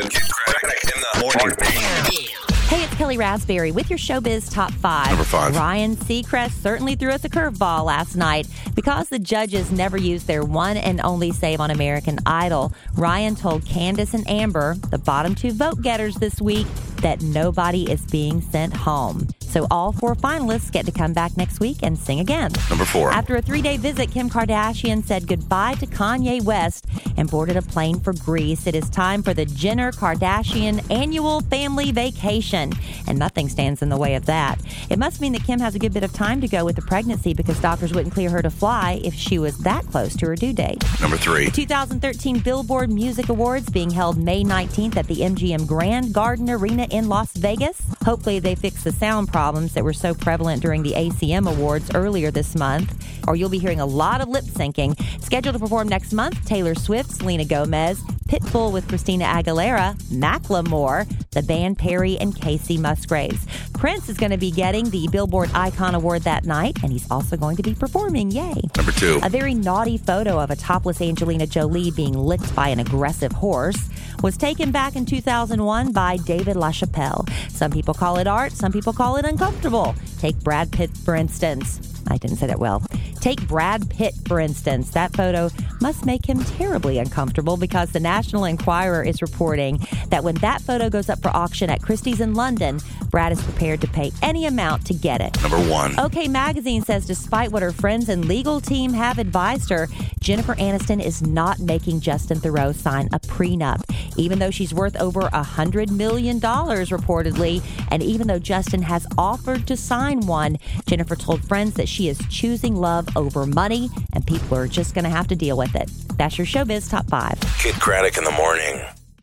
Kid Craddock in the morning. Hey, it's Kelly Raspberry with your Showbiz Top 5. Number 5. Ryan Seacrest certainly threw us a curveball last night. Because the judges never used their one and only save on American Idol, Ryan told Candace and Amber, the bottom 2 vote-getters this week, that nobody is being sent home. So all 4 finalists get to come back next week and sing again. Number 4. After a 3-day visit, Kim Kardashian said goodbye to Kanye West and boarded a plane for Greece. It is time for the Jenner-Kardashian annual family vacation, and nothing stands in the way of that. It must mean that Kim has a good bit of time to go with the pregnancy because doctors wouldn't clear her to fly if she was that close to her due date. Number 3. The 2013 Billboard Music Awards being held May 19th at the MGM Grand Garden Arena in Las Vegas. Hopefully they fix the sound problems that were so prevalent during the ACM Awards earlier this month, or you'll be hearing a lot of lip syncing. Scheduled to perform next month, Taylor Swift, Selena Gomez, Pitbull with Christina Aguilera, Macklemore, the band Perry, and Casey Musgraves. Prince is going to be getting the Billboard Icon Award that night, and he's also going to be performing. Yay. Number 2. A very naughty photo of a topless Angelina Jolie being licked by an aggressive horse was taken back in 2001 by David LaChapelle. Some people call it art, some people call it uncomfortable. Take Brad Pitt, for instance. I didn't say that well. Take Brad Pitt, for instance. That photo must make him terribly uncomfortable because the National Enquirer is reporting that when that photo goes up for auction at Christie's in London, Brad is prepared to pay any amount to get it. Number 1. OK Magazine says despite what her friends and legal team have advised her, Jennifer Aniston is not making Justin Theroux sign a prenup, even though she's worth over $100 million reportedly. And even though Justin has offered to sign one, Jennifer told friends that she is choosing love over money, and people are just going to have to deal with it. That's your Showbiz Top 5. Kid Craddock in the morning.